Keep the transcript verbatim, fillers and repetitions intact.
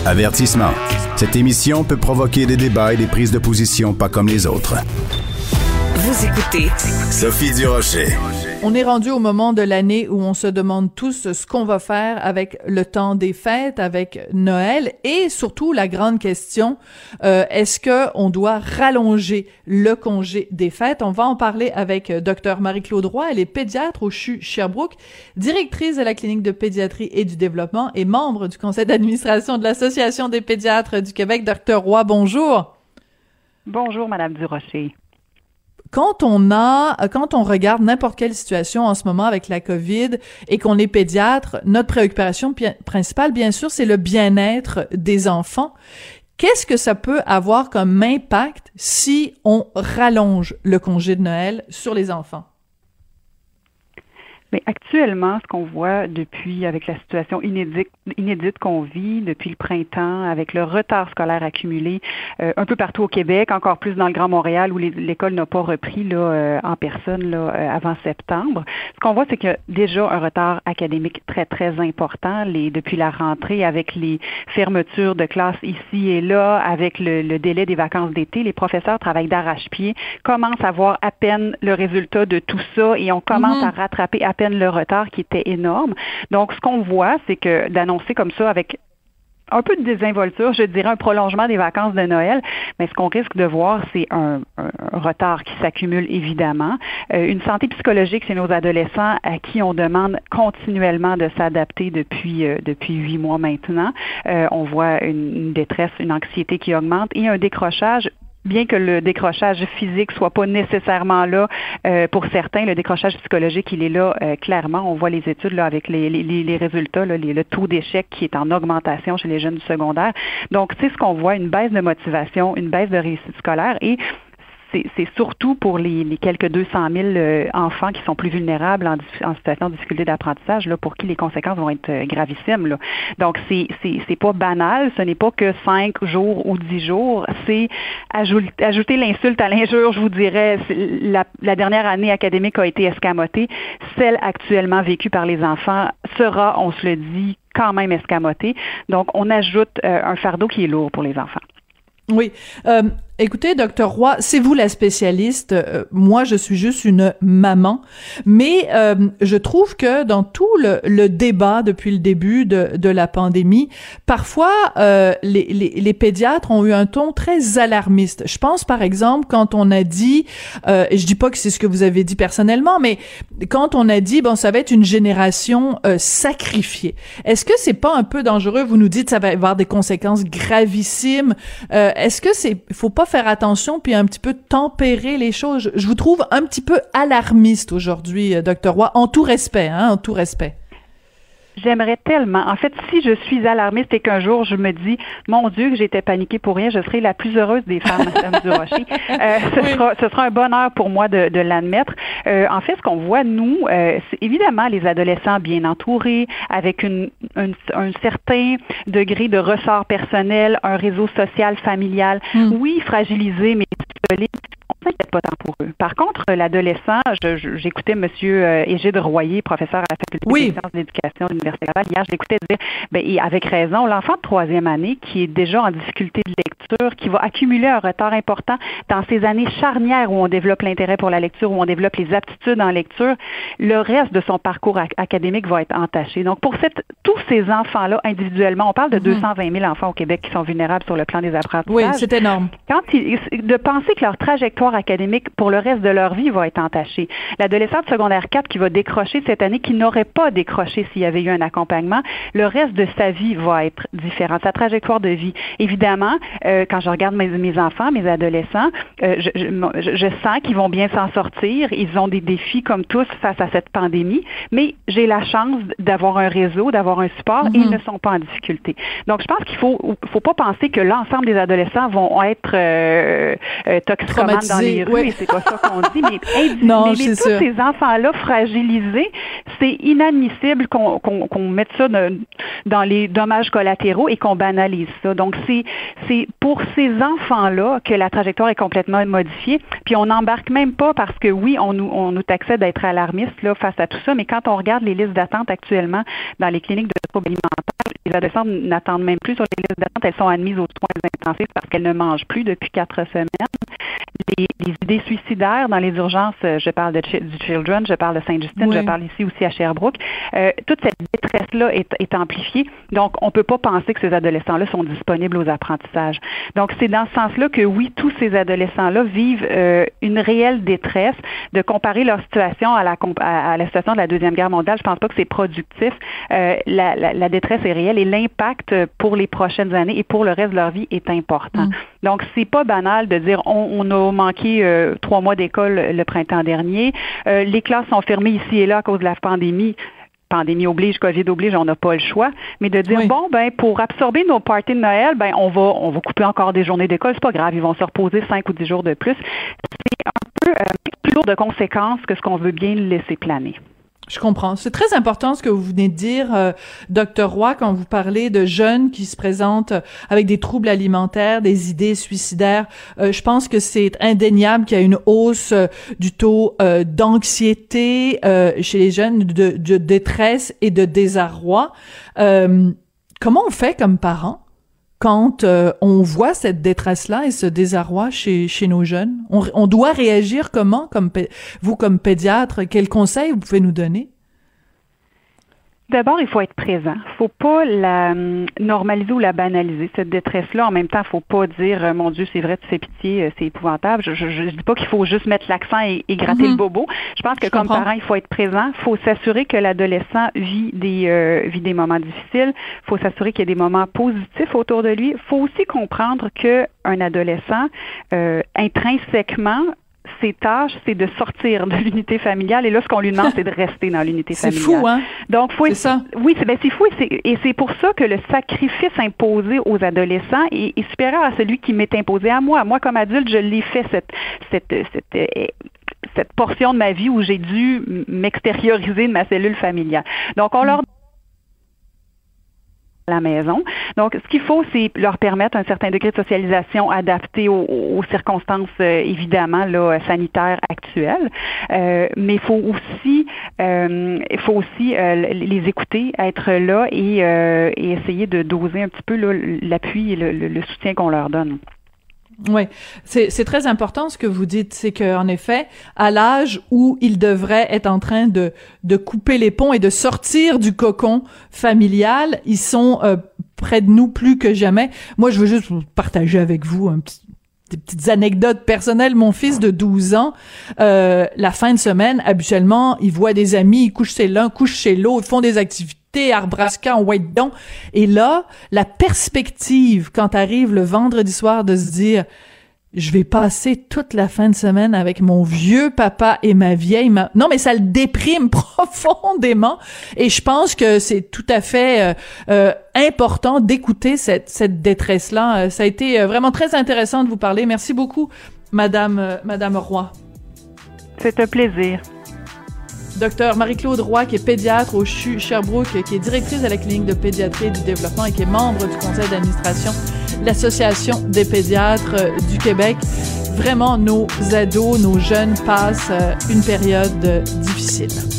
Avertissement. Cette émission peut provoquer des débats et des prises de position pas comme les autres. Vous écoutez Sophie Durocher. On est rendu au moment de l'année où on se demande tous ce qu'on va faire avec le temps des fêtes, avec Noël, et surtout la grande question, euh, est-ce que on doit rallonger le congé des fêtes? On va en parler avec Dr Marie-Claude Roy. Elle est pédiatre au C H U Sherbrooke, directrice de la clinique de pédiatrie et du développement et membre du conseil d'administration de l'Association des pédiatres du Québec. Dr Roy, bonjour. Bonjour, Madame Durocher. Quand on a, quand on regarde n'importe quelle situation en ce moment avec la COVID et qu'on est pédiatre, notre préoccupation pi- principale, bien sûr, c'est le bien-être des enfants. Qu'est-ce que ça peut avoir comme impact si on rallonge le congé de Noël sur les enfants? Mais actuellement, ce qu'on voit depuis, avec la situation inédite, inédite qu'on vit depuis le printemps, avec le retard scolaire accumulé euh, un peu partout au Québec, encore plus dans le Grand Montréal où les, l'école n'a pas repris là euh, en personne là euh, avant septembre. Ce qu'on voit, c'est qu'il y a déjà un retard académique très très important les, depuis la rentrée, avec les fermetures de classes ici et là, avec le, le délai des vacances d'été. Les professeurs travaillent d'arrache-pied, commencent à voir à peine le résultat de tout ça et on commence mm-hmm. à rattraper à peine le retard qui était énorme. Donc, ce qu'on voit, c'est que d'annoncer comme ça avec un peu de désinvolture, je dirais un prolongement des vacances de Noël, mais ce qu'on risque de voir, c'est un, un, un retard qui s'accumule évidemment. Euh, une santé psychologique chez nos adolescents à qui on demande continuellement de s'adapter depuis euh, depuis huit mois maintenant. Euh, on voit une, une détresse, une anxiété qui augmente et un décrochage. Bien que le décrochage physique soit pas nécessairement là euh, pour certains, le décrochage psychologique, il est là euh, clairement. On voit les études là avec les, les, les résultats, là, les, le taux d'échec qui est en augmentation chez les jeunes du secondaire. Donc, c'est ce qu'on voit, une baisse de motivation, une baisse de réussite scolaire et C'est, c'est surtout pour les, les quelques deux cent mille euh, enfants qui sont plus vulnérables en, en situation de difficulté d'apprentissage, là, pour qui les conséquences vont être euh, gravissimes. Là. Donc, c'est, c'est, c'est pas banal. Ce n'est pas que cinq jours ou dix jours. C'est ajouter, ajouter l'insulte à l'injure, je vous dirais. La, la dernière année académique a été escamotée. Celle actuellement vécue par les enfants sera, on se le dit, quand même escamotée. Donc, on ajoute euh, un fardeau qui est lourd pour les enfants. Oui. Euh, écoutez, docteur Roy, c'est vous la spécialiste. Euh, moi, je suis juste une maman. Mais euh, je trouve que dans tout le, le débat depuis le début de, de la pandémie, parfois, euh, les, les, les pédiatres ont eu un ton très alarmiste. Je pense, par exemple, quand on a dit, euh, et je dis pas que c'est ce que vous avez dit personnellement, mais quand on a dit, bon, ça va être une génération euh, sacrifiée. Est-ce que c'est pas un peu dangereux? Vous nous dites que ça va avoir des conséquences gravissimes. Euh, Est-ce que c'est, faut pas faire attention puis un petit peu tempérer les choses? Je vous trouve un petit peu alarmiste aujourd'hui, docteur Roy, en tout respect, hein, en tout respect. J'aimerais tellement. En fait, si je suis alarmiste et qu'un jour je me dis, mon Dieu, que j'étais paniquée pour rien, je serai la plus heureuse des femmes, Madame Durocher. Euh, ce, oui. sera, ce sera un bonheur pour moi de, de l'admettre. Euh, en fait, ce qu'on voit, nous, euh, c'est évidemment les adolescents bien entourés, avec une, une, un certain degré de ressort personnel, un réseau social, familial, mm. oui, fragilisé, mais solide. On ne s'inquiète pas tant pour eux. Par contre, l'adolescent, je, je, j'écoutais M. Euh, Égide Royer, professeur à la faculté oui. des sciences de l'éducation de l'Université Laval. Hier, je l'écoutais dire, ben, et avec raison, l'enfant de troisième année qui est déjà en difficulté de lecture, qui va accumuler un retard important dans ces années charnières où on développe l'intérêt pour la lecture, où on développe les aptitudes en lecture, le reste de son parcours ac- académique va être entaché. Donc, pour cette, tous ces enfants-là, individuellement, on parle de mm-hmm. deux cent vingt mille enfants au Québec qui sont vulnérables sur le plan des apprentissages. Oui, c'est énorme. Quand ils, de penser que leur trajectoire académique pour le reste de leur vie va être entachée. L'adolescent de secondaire quatre qui va décrocher cette année, qui n'aurait pas décroché s'il y avait eu un accompagnement, le reste de sa vie va être différent. Sa trajectoire de vie. Évidemment, euh, quand je regarde mes, mes enfants, mes adolescents, euh, je, je, je sens qu'ils vont bien s'en sortir. Ils ont des défis comme tous face à cette pandémie, mais j'ai la chance d'avoir un réseau, d'avoir un support mm-hmm. et ils ne sont pas en difficulté. Donc, je pense qu'il faut, faut pas penser que l'ensemble des adolescents vont être euh, euh, toxicomanes dans les rues, oui. et c'est pas ça qu'on dit, mais, hey, non, mais, mais tous sûr. Ces enfants-là fragilisés, c'est inadmissible qu'on, qu'on, qu'on mette ça de, dans les dommages collatéraux et qu'on banalise ça. Donc, c'est, c'est pour pour ces enfants-là que la trajectoire est complètement modifiée. Puis on n'embarque même pas parce que oui, on nous, on nous taxait d'être alarmistes là, face à tout ça, mais quand on regarde les listes d'attente actuellement dans les cliniques de troubles alimentaires, les adolescents n'attendent même plus sur les listes d'attente, elles sont admises aux soins intensifs parce qu'elles ne mangent plus depuis quatre semaines. Les, les idées suicidaires dans les urgences, je parle de Ch- du Children, je parle de Sainte-Justine, oui. Je parle ici aussi à Sherbrooke. Euh, toute cette détresse-là est, est amplifiée. Donc, on ne peut pas penser que ces adolescents-là sont disponibles aux apprentissages. Donc, c'est dans ce sens-là que, oui, tous ces adolescents-là vivent euh, une réelle détresse. De comparer leur situation à la, à, à la situation de la Deuxième Guerre mondiale, je pense pas que c'est productif. Euh, la, la, la détresse est réelle et l'impact pour les prochaines années et pour le reste de leur vie est important. Mm. Donc, c'est pas banal de dire on, on a manqué euh, trois mois d'école le printemps dernier. Euh, les classes sont fermées ici et là à cause de la pandémie. Pandémie oblige, COVID oblige, on n'a pas le choix. Mais de dire, oui. bon, ben, pour absorber nos parties de Noël, ben, on va, on va couper encore des journées d'école, c'est pas grave, ils vont se reposer cinq ou dix jours de plus. C'est un peu euh, plus lourd de conséquences que ce qu'on veut bien laisser planer. Je comprends. C'est très important ce que vous venez de dire, euh, docteur Roy, quand vous parlez de jeunes qui se présentent avec des troubles alimentaires, des idées suicidaires. Euh, je pense que c'est indéniable qu'il y a une hausse euh, du taux euh, d'anxiété euh, chez les jeunes, de, de détresse et de désarroi. Euh, comment on fait comme parents quand euh, on voit cette détresse-là et ce désarroi chez chez nos jeunes? On, on doit réagir comment, comme vous, comme pédiatre? Quels conseils vous pouvez nous donner? D'abord, il faut être présent. Il faut pas la normaliser ou la banaliser, cette détresse-là. En même temps, il faut pas dire « Mon Dieu, c'est vrai, tu fais pitié, c'est épouvantable ». Je ne dis pas qu'il faut juste mettre l'accent et, et gratter mm-hmm. le bobo. Je pense que Je comme comprends. parent, il faut être présent. Il faut s'assurer que l'adolescent vit des, euh, vit des moments difficiles. Il faut s'assurer qu'il y a des moments positifs autour de lui. Il faut aussi comprendre qu'un adolescent, euh, intrinsèquement, ses tâches, c'est de sortir de l'unité familiale. Et là, ce qu'on lui demande, c'est de rester dans l'unité c'est familiale. C'est fou, hein? Donc, faut c'est être... ça. Oui, c'est, ben, c'est fou. Et c'est, et c'est pour ça que le sacrifice imposé aux adolescents est, est supérieur à celui qui m'est imposé à moi. Moi, comme adulte, je l'ai fait, cette, cette, cette, cette portion de ma vie où j'ai dû m'extérioriser de ma cellule familiale. Donc, on mmh. leur à la maison. Donc, ce qu'il faut, c'est leur permettre un certain degré de socialisation adapté aux, aux circonstances, euh, évidemment, là, sanitaires actuelles. Euh, mais il faut aussi, euh, il faut aussi euh, les écouter, être là et, euh, et essayer de doser un petit peu là, l'appui et le, le, le soutien qu'on leur donne. Oui, c'est c'est très important ce que vous dites, c'est que en effet, à l'âge où ils devraient être en train de de couper les ponts et de sortir du cocon familial, ils sont euh, près de nous plus que jamais. Moi, je veux juste partager avec vous un petit des petites anecdotes personnelles. Mon fils de douze ans, euh, la fin de semaine, habituellement, il voit des amis, il couche chez l'un, couche chez l'autre, font des activités, arbrasca, on white don. Et là, la perspective, quand arrive le vendredi soir, de se dire, je vais passer toute la fin de semaine avec mon vieux papa et ma vieille maman. Non, mais ça le déprime profondément. Et je pense que c'est tout à fait euh, euh, important d'écouter cette, cette détresse-là. Ça a été vraiment très intéressant de vous parler. Merci beaucoup, Madame, euh, Madame Roy. C'est un plaisir. Docteur Marie-Claude Roy, qui est pédiatre au C H U Sherbrooke, qui est directrice de la clinique de pédiatrie et du développement et qui est membre du conseil d'administration de l'Association des pédiatres du Québec. Vraiment, nos ados, nos jeunes passent une période difficile.